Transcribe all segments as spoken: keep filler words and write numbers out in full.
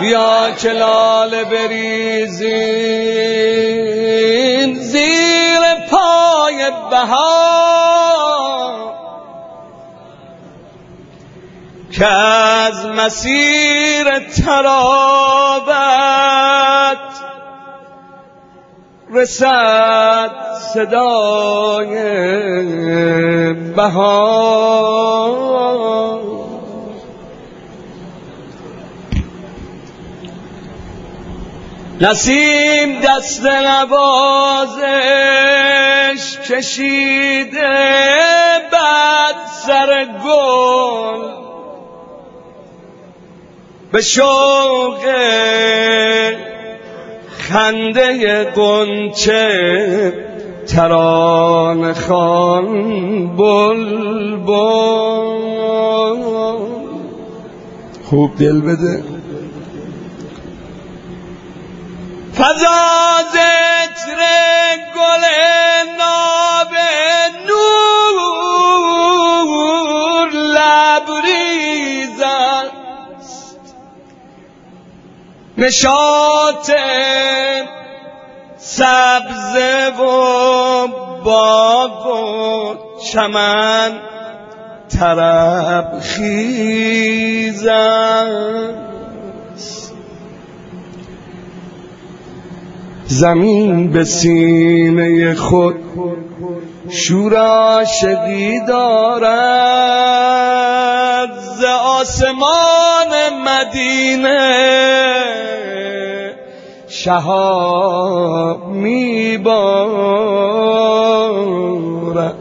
یا که لاله بریزین زیر پای بهار، که از مسیر تراوت رسد صدای بهار. نسیم دست نوازش کشیده بعد سر گل، به شوق خنده غنچه ترانه خوان بلبل. خوب دل بده. فضا ذکر گل ناب نور لبریز است، نشاط سبزه و باغ و چمن طرب خیز است. زمین به سینه خود شور عاشقی دارد، ز آسمان مدینه شهاب میبارد.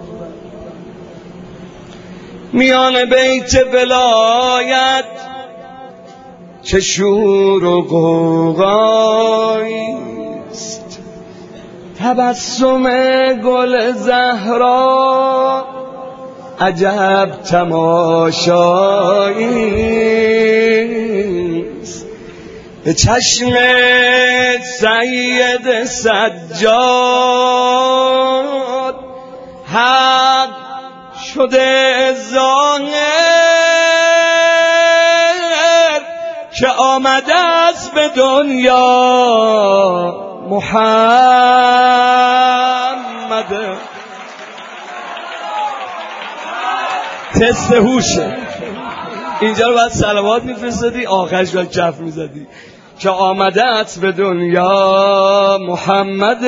میان بیت ولایت چه شور و غوغایی، تبسم گل زهرا عجب تماشایی است. به چشم سید سجاد حق شده ظاهر، که آمده است به دنیا محمد. تست هوشه. اینجا رو باید صلوات میفرستادی، آخرش باید کف میزدی که آمده است به دنیا محمد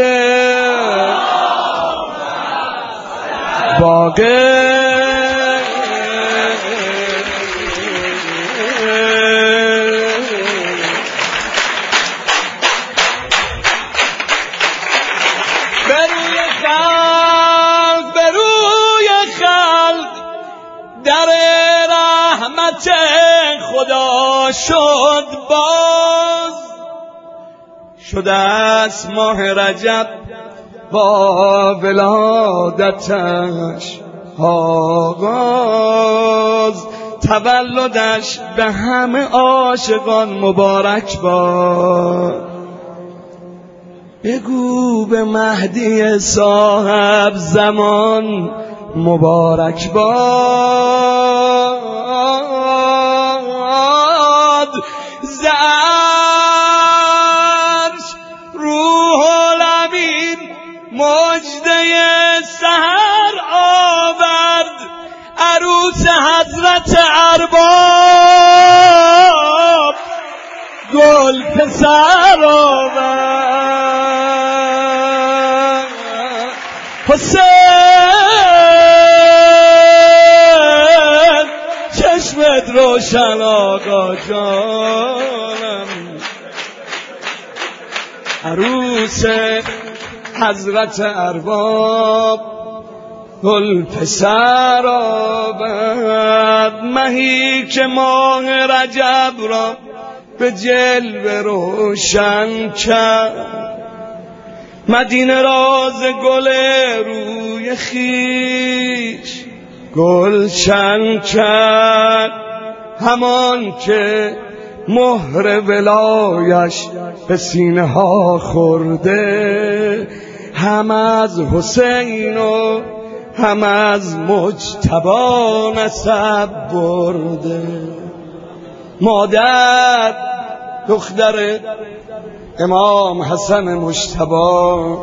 باقر. در رحمت خدا شد باز، شده است ماه رجب با ولادتش آغاز. تولدش به همه عاشقان مبارک باد. بگو به مهدی صاحب زمان مبارک باد. ز عرش روح الامین مجده سحر آورد، عروس حضرت ارباب گل پسر آورد. حسین چشمت روشن آقا جانم، عروس حضرت ارباب گل پسر آورد. مهی که ماه رجب را به جلوه روشن کرد، مدینه راز گل روی خیش گلشن کرد. همان که مهر ولایش به سینه ها خورده، هم از حسین و هم از مجتبی نسب برده. مادر دختر امام حسن مجتبی،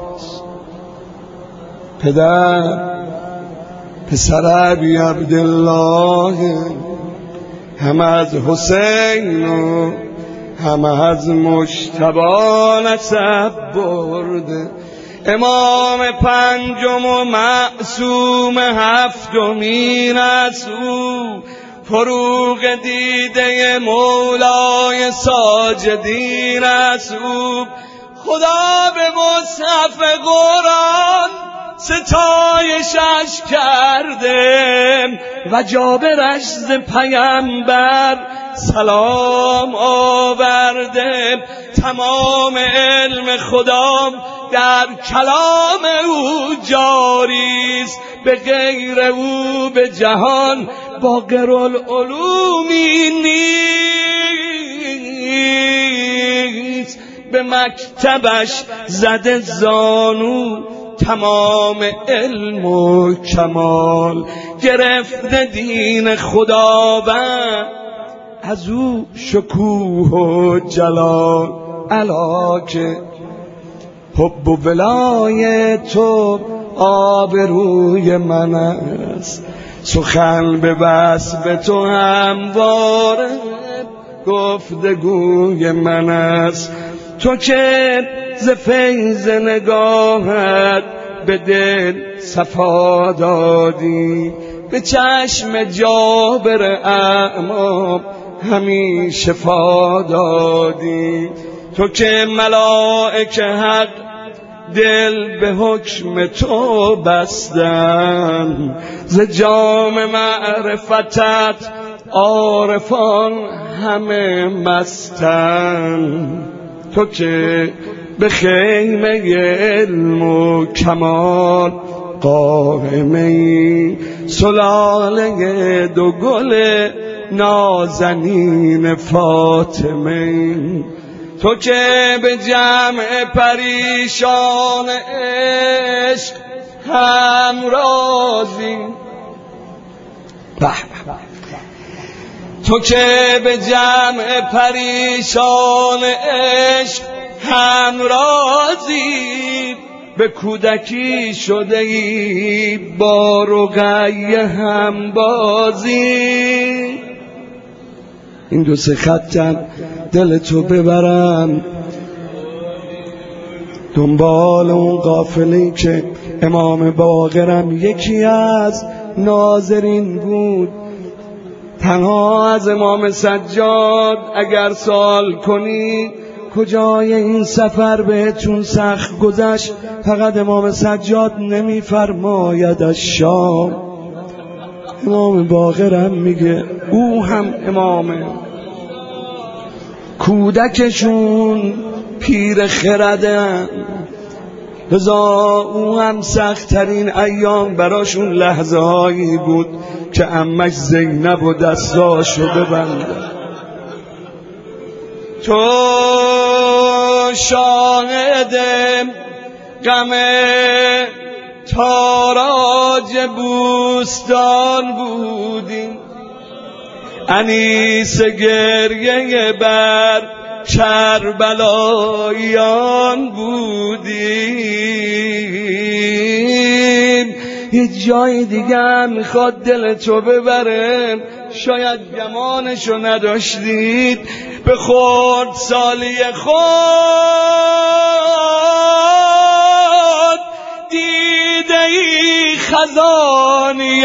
پدر پسر ابی عبدالله، هم از حسین و هم از مجتبی نسب برده. امام پنجم و معصوم هفتمین از او، فروغ دیده مولای ساجدین از او. خدا به مصحف قرآن ستایشش کرده و جابرش ز پیامبر سلام آورده. تمام علم خدا در کلام او جاری است، به غیر او به جهان باقرالعلومی نیست. به مکتبش زده زانو تمام علم و کمال، گرفته دین خداوند از او شکوه و جلال. الا که حب و ولای تو آبروی من است، سخن به وصف تو همواره گفتگوی من است. تو که ز فیض نگاهت به دل صفا دادی، به چشم جابر اعمی همی شفا دادی. تو که ملائک حق دل به حکم تو بستن، ز جام معرفتت عارفان همه مستن. تو که به خیمه علم و کمال قائمی، سلاله دو گل نازنین فاطمه. تو که به جمع پریشان عشق همرازی، تو که به جمع پریشان عشق همرازی، به کودکی شده ای با رقیه هم بازی. این دو سه خطم دل تو ببرم دنبال اون قافله‌ای که امام باقرم یکی از ناظرین بود. تنها از امام سجاد اگر سوال کنی کجای این سفر بهتون سخت گذشت، فقط امام سجاد نمی فرماید از شام. امام باقرم میگه او هم امامه، کودکشون پیر خردن، لذا او هم سخت‌ترین ایام براشون لحظه هایی بود که عمش زینب و دستاشو ببنده. تو شاهد غم تاراج بوستان بودی، انیس گریه بر کربلاییان بودیم. هیچ جای دیگه هم میخواد دل تو ببره، شاید گمانشو نداشتید. به خورد سالی خود دیده ای خزانی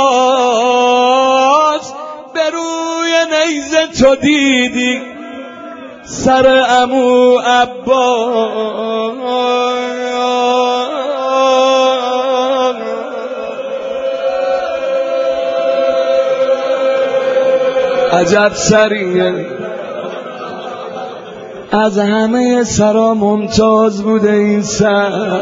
یاس، به روی نیزه تو دیدی سر عمو عباس. عجب سریه، از همه سرا ممتاز بوده این سر.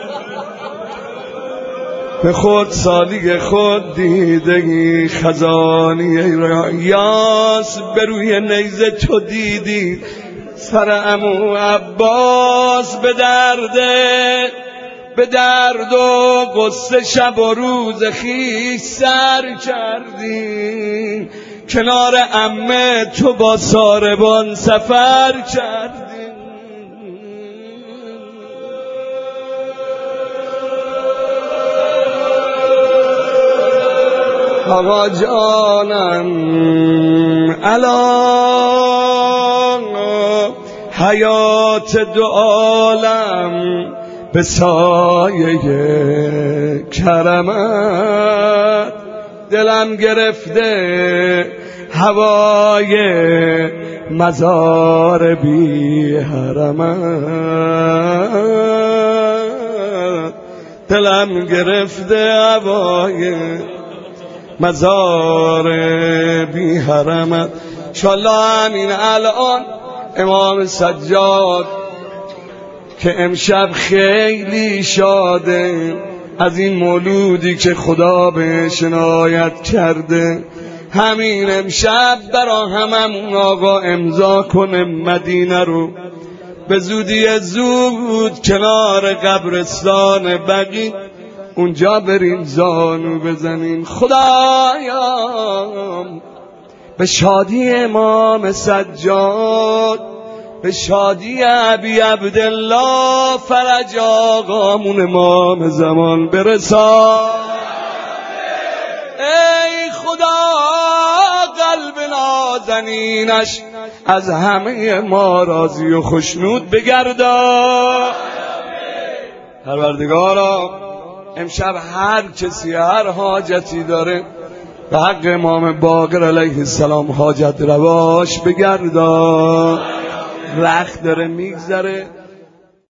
به خود سالی خود دیدگی خزانی یاس، به روی نیزه تو دیدی سر عمو عباس. به درده به درد و قصه شب و روز خیش سر کردی، کنار عمه تو با ساربان سفر کردی. آقا جانم الان حیات دو عالم به سایه کرمت، دلم گرفته هوای مزار بی حرمت، دلم گرفته هوای مزار بی حرمت. انشالله همین الان امام سجاد که امشب خیلی شاده از این مولودی که خدا بهش عنایت کرده، همین امشب برا هممون آقا امضا کنه مدینه رو به زودی زود کنار قبرستان بقیع اونجا بریم زانو بزنیم. خدایا به شادی امام سجاد، به شادی ابی عبدالله فرج آقامون امام زمان برسان. ای خدا قلب نازنینش از همه ما راضی و خشنود بگردان. پروردگارا امشب هر کسی هر حاجتی داره به حق امام باقر علیه السلام حاجت رواش بگردان. وقت داره میگذره.